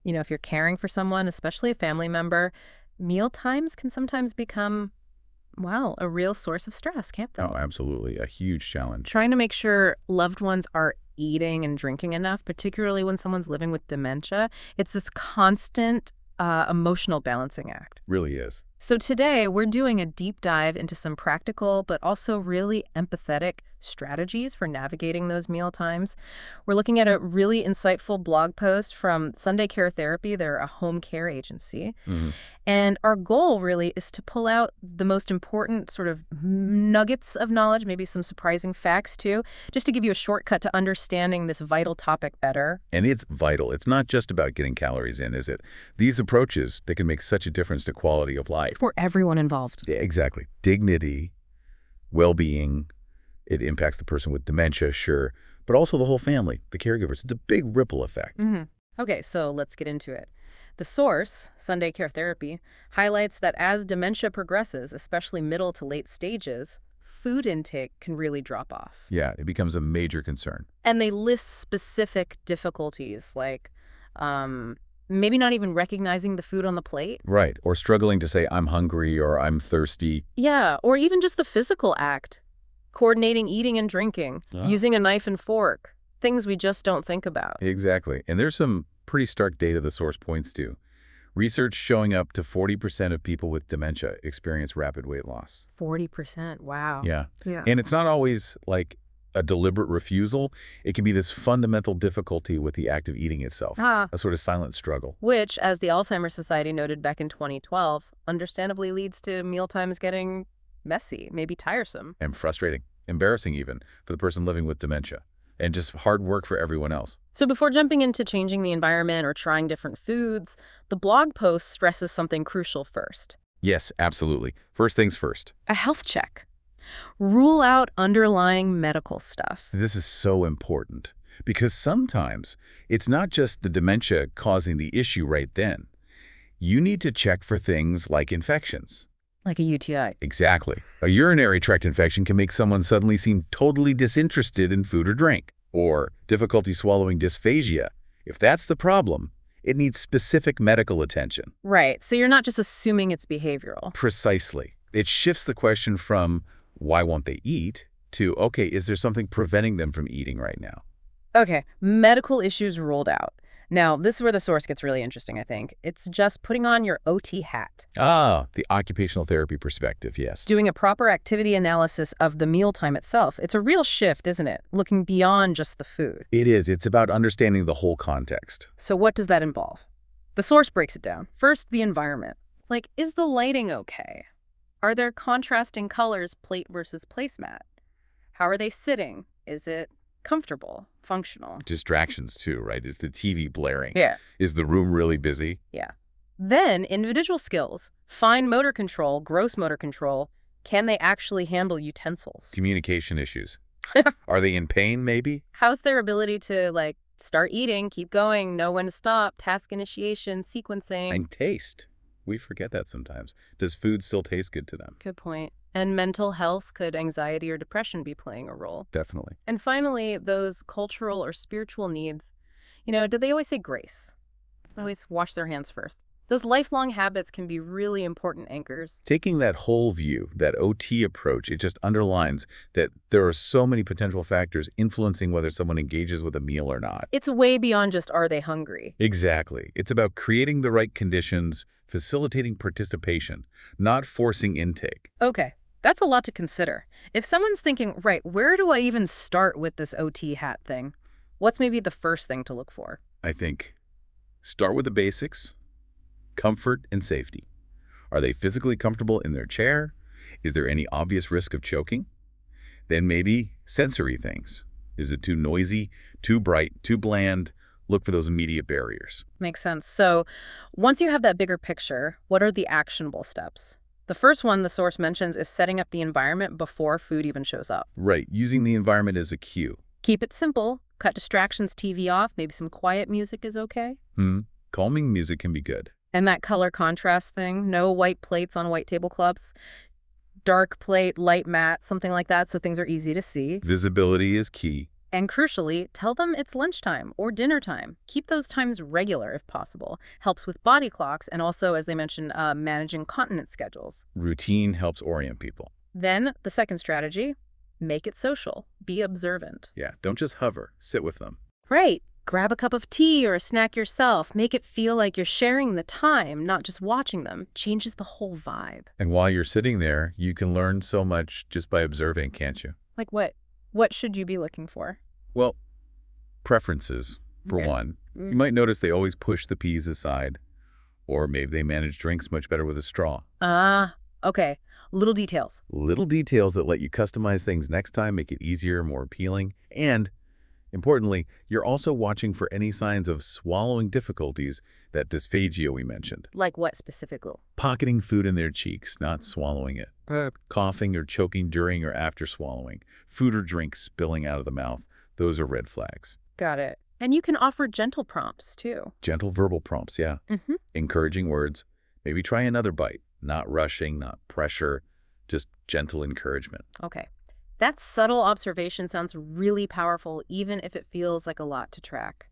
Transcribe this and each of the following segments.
If you're caring for someone, especially a family member, meal times can sometimes become, wow, a real source of stress, can't they? Oh, absolutely. A huge challenge. Trying to make sure loved ones are eating and drinking enough, particularly when someone's living with dementia, it's this constant emotional balancing act. Really is. So today, we're doing a deep dive into some practical but also really empathetic strategies for navigating those meal times. We're looking at a really insightful blog post from Sunday Care Therapy. They're a home care agency. Hmm. And our goal really is to pull out the most important sort of nuggets of knowledge, maybe some surprising facts too, just to give you a shortcut to understanding this vital topic better. And it's vital. It's not just about getting calories in, is it? These approaches, they can make such a difference to quality of life. For everyone involved. Yeah, exactly. Dignity, well-being, it impacts the person with dementia, sure, but also the whole family, the caregivers. It's a big ripple effect. Okay, so let's get into it. The source, Sunday Care Therapy, highlights that as dementia progresses, especially middle to late stages, food intake can really drop off. Yeah, it becomes a major concern. And they list specific difficulties like maybe not even recognizing the food on the plate. Right, or struggling to say, I'm hungry or I'm thirsty. Yeah, or even just the physical act. Coordinating eating and drinking, using a knife and fork, things we just don't think about. Exactly. And there's some pretty stark data the source points to. Research showing up to 40% of people with dementia experience rapid weight loss. 40%, wow. Yeah. Yeah. And it's not always like a deliberate refusal. It can be this fundamental difficulty with the act of eating itself, a sort of silent struggle. Which, as the Alzheimer's Society noted back in 2012, understandably leads to mealtimes getting messy, maybe tiresome. And frustrating, embarrassing even, for the person living with dementia. And just hard work for everyone else. So before jumping into changing the environment or trying different foods, the blog post stresses something crucial first. Yes, absolutely. First things first. A health check. Rule out underlying medical stuff. This is so important because sometimes it's not just the dementia causing the issue right then. You need to check for things like infections. Like a UTI. Exactly. A urinary tract infection can make someone suddenly seem totally disinterested in food or drink. Or difficulty swallowing dysphagia. If that's the problem, it needs specific medical attention. Right. So you're not just assuming it's behavioral. Precisely. It shifts the question from why won't they eat to, okay, is there something preventing them from eating right now? Okay, medical issues ruled out. Now, this is where the source gets really interesting, I think. It's just putting on your OT hat. Ah, the occupational therapy perspective, yes. Doing a proper activity analysis of the mealtime itself. It's a real shift, isn't it? Looking beyond just the food. It is. It's about understanding the whole context. So what does that involve? The source breaks it down. First, the environment. Like, is the lighting okay? Are there contrasting colors, plate versus placemat? How are they sitting? Is it comfortable, functional? Distractions too, right? Is the TV blaring? Yeah. Is the room really busy? Yeah. Then individual skills, fine motor control, gross motor control. Can they actually handle utensils? Communication issues. Are they in pain, maybe? How's their ability to, start eating, keep going, know when to stop, task initiation, sequencing? And taste. We forget that sometimes. Does food still taste good to them? Good point. And mental health, could anxiety or depression be playing a role? Definitely. And finally, those cultural or spiritual needs. Do they always say grace? Always wash their hands first. Those lifelong habits can be really important anchors. Taking that whole view, that OT approach, it just underlines that there are so many potential factors influencing whether someone engages with a meal or not. It's way beyond just are they hungry? Exactly. It's about creating the right conditions, facilitating participation, not forcing intake. Okay, that's a lot to consider. If someone's thinking, right, where do I even start with this OT hat thing? What's maybe the first thing to look for? I think start with the basics. Comfort and safety. Are they physically comfortable in their chair? Is there any obvious risk of choking? Then maybe sensory things. Is it too noisy, too bright, too bland? Look for those immediate barriers. Makes sense. So once you have that bigger picture, what are the actionable steps? The first one the source mentions is setting up the environment before food even shows up. Right, using the environment as a cue. Keep it simple. Cut distractions, TV off. Maybe some quiet music is okay. Calming music can be good. And that color contrast thing, no white plates on white tablecloths, dark plate, light mat, something like that, so things are easy to see. Visibility is key. And crucially, tell them it's lunchtime or dinner time. Keep those times regular if possible. Helps with body clocks and also, as they mentioned, managing continence schedules. Routine helps orient people. Then, the second strategy, make it social. Be observant. Yeah, don't just hover. Sit with them. Right. Grab a cup of tea or a snack yourself. Make it feel like you're sharing the time, not just watching them. Changes the whole vibe. And while you're sitting there, you can learn so much just by observing, can't you? Like what? What should you be looking for? Well, preferences, for Okay. one. You might notice they always push the peas aside, or maybe they manage drinks much better with a straw. Ah, okay. Little details. Little details that let you customize things next time, make it easier, more appealing, and importantly, you're also watching for any signs of swallowing difficulties, that dysphagia we mentioned. Like what specifically? Pocketing food in their cheeks, not swallowing it. Coughing or choking during or after swallowing. Food or drink spilling out of the mouth. Those are red flags. Got it. And you can offer gentle prompts, too. Gentle verbal prompts, yeah. Mm-hmm. Encouraging words. Maybe try another bite. Not rushing, not pressure, just gentle encouragement. Okay. That subtle observation sounds really powerful, even if it feels like a lot to track.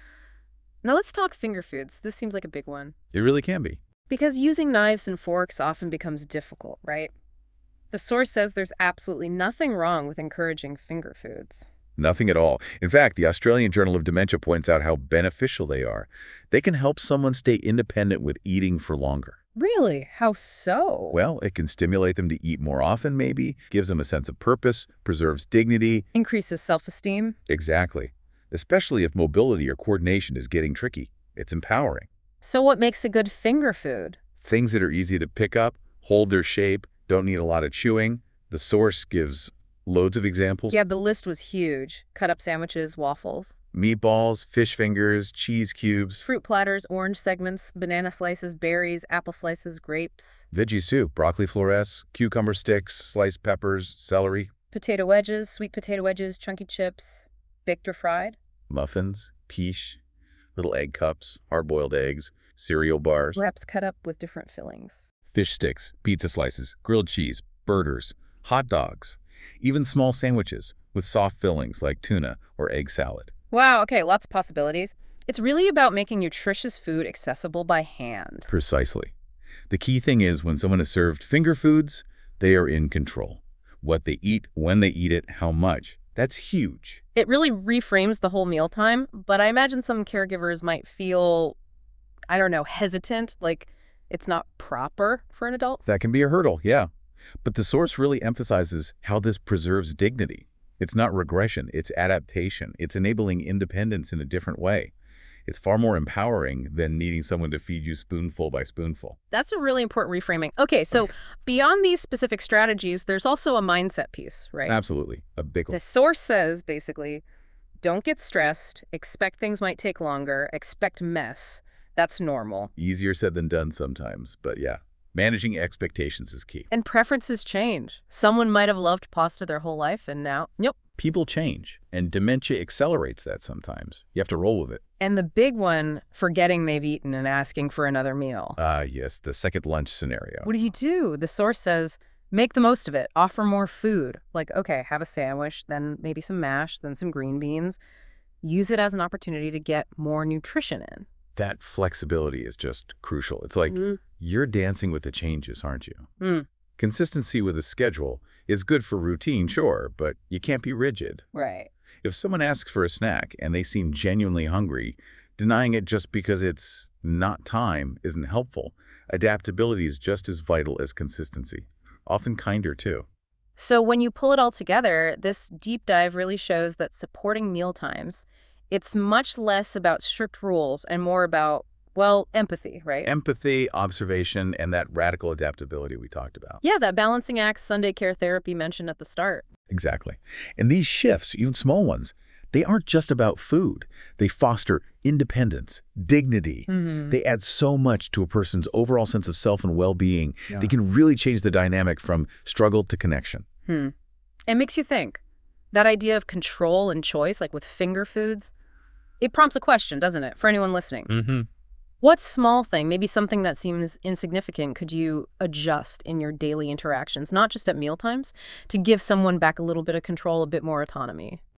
Now let's talk finger foods. This seems like a big one. It really can be. Because using knives and forks often becomes difficult, right? The source says there's absolutely nothing wrong with encouraging finger foods. Nothing at all. In fact, the Australian Journal of Dementia points out how beneficial they are. They can help someone stay independent with eating for longer. Really? How so? Well, it can stimulate them to eat more often, maybe, gives them a sense of purpose, preserves dignity. Increases self-esteem? Exactly. Especially if mobility or coordination is getting tricky. It's empowering. So what makes a good finger food? Things that are easy to pick up, hold their shape, don't need a lot of chewing. The source gives loads of examples. Yeah, the list was huge. Cut-up sandwiches, waffles. Meatballs, fish fingers, cheese cubes, Fruit platters, orange segments, banana slices, berries, apple slices, grapes. veggie soup, broccoli florets, cucumber sticks, sliced peppers, celery, Potato wedges, sweet potato wedges, chunky chips, baked or fried. muffins, quiche, little egg cups, hard-boiled eggs, cereal bars, Wraps cut up with different fillings. fish sticks, pizza slices, grilled cheese, burgers, hot dogs, even small sandwiches with soft fillings like tuna or egg salad. Wow, okay, lots of possibilities. It's really about making nutritious food accessible by hand. Precisely. The key thing is when someone is served finger foods, they are in control. What they eat, when they eat it, how much. That's huge. It really reframes the whole mealtime, but I imagine some caregivers might feel, I don't know, hesitant, like it's not proper for an adult. That can be a hurdle, yeah. But the source really emphasizes how this preserves dignity. It's not regression, it's adaptation. It's enabling independence in a different way. It's far more empowering than needing someone to feed you spoonful by spoonful. That's a really important reframing. Okay, so beyond these specific strategies, there's also a mindset piece, right? Absolutely. A big one. The source says, basically, don't get stressed, expect things might take longer, expect mess. That's normal. Easier said than done sometimes, but yeah. Managing expectations is key. And preferences change. Someone might have loved pasta their whole life, and now, nope. People change, and dementia accelerates that sometimes. You have to roll with it. And the big one, forgetting they've eaten and asking for another meal. Yes, the second lunch scenario. What do you do? The source says, make the most of it. Offer more food. Like, okay, have a sandwich, then maybe some mash, then some green beans. Use it as an opportunity to get more nutrition in. That flexibility is just crucial. It's like you're dancing with the changes, aren't you? Mm. Consistency with a schedule is good for routine, sure, but you can't be rigid. Right. If someone asks for a snack and they seem genuinely hungry, denying it just because it's not time isn't helpful. Adaptability is just as vital as consistency, often kinder too. So when you pull it all together, this deep dive really shows that supporting mealtimes, it's much less about strict rules and more about, well, empathy, right? Empathy, observation, and that radical adaptability we talked about. Yeah, that balancing act Sunday care therapy mentioned at the start. Exactly. And these shifts, even small ones, they aren't just about food. They foster independence, dignity. They add so much to a person's overall sense of self and well-being. Yeah. They can really change the dynamic from struggle to connection. It makes you think. That idea of control and choice, like with finger foods, it prompts a question, doesn't it, for anyone listening? What small thing, maybe something that seems insignificant, could you adjust in your daily interactions, not just at mealtimes, to give someone back a little bit of control, a bit more autonomy?